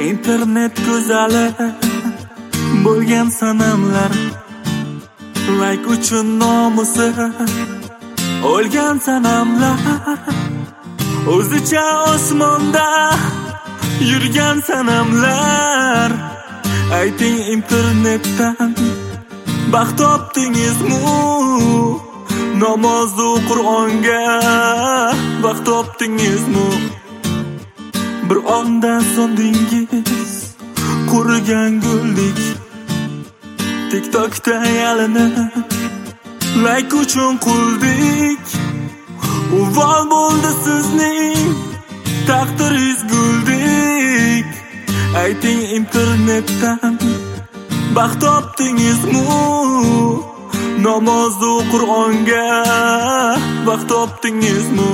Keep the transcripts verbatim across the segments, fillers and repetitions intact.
Internet go'zali bo'lgan sanamlar, like uchun nomusi o'lgan sanamlar, o'zicha osmonda yurgan sanamlar. Ayting internetdan baxt topdingizmi? Namoz va Qur'onga vaqt topdingizmi? Bir onda so'ndingiz qurigan guldek, TikTokda yalinib like uchun quldik. Uvol bo'ldi sizning taqdiringiz guldek. Ayting internetdan baxt topdingizmi? Namoz va Qur'onga vaqt topdingizmi?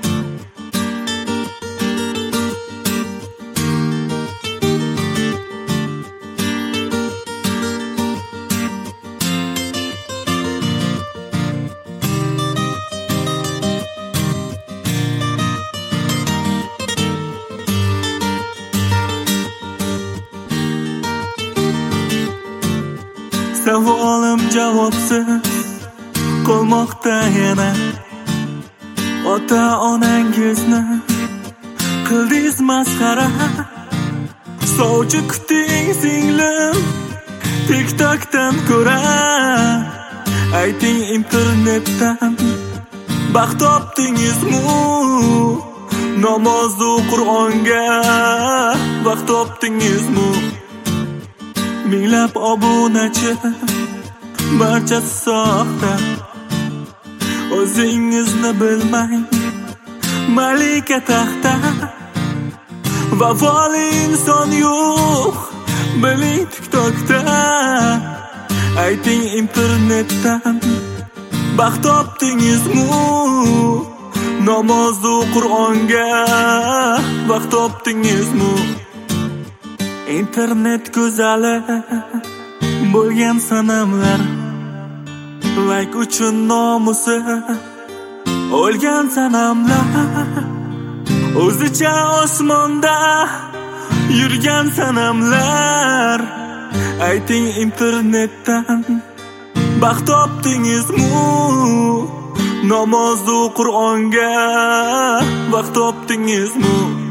Savolim javobsiz qolmoqda yana. Ota onangizni qildingiz masxara. Sovchi kuting singlim TikTokdan ko'ra. Ayting internetdan baxt topdingizmi? Namoz va Qur'onga vaqt topdingizmi? Minglab obunachi barchasi soxta. O'zingizni bilmang malika taxta. Vafoli inson yo'q biling TikTokda. Ayting internetdan baxt topdingizmi? Namoz va Qur'onga vaqt topdingizmi? Internet go'zali bo'lgan sanamlar, like uchun nomusi o'lgan sanamlar, o'zicha osmonda yurgan sanamlar. Ayting internetdan baxt topdingizmi? Namoz va Qur'onga vaqt topdingizmi?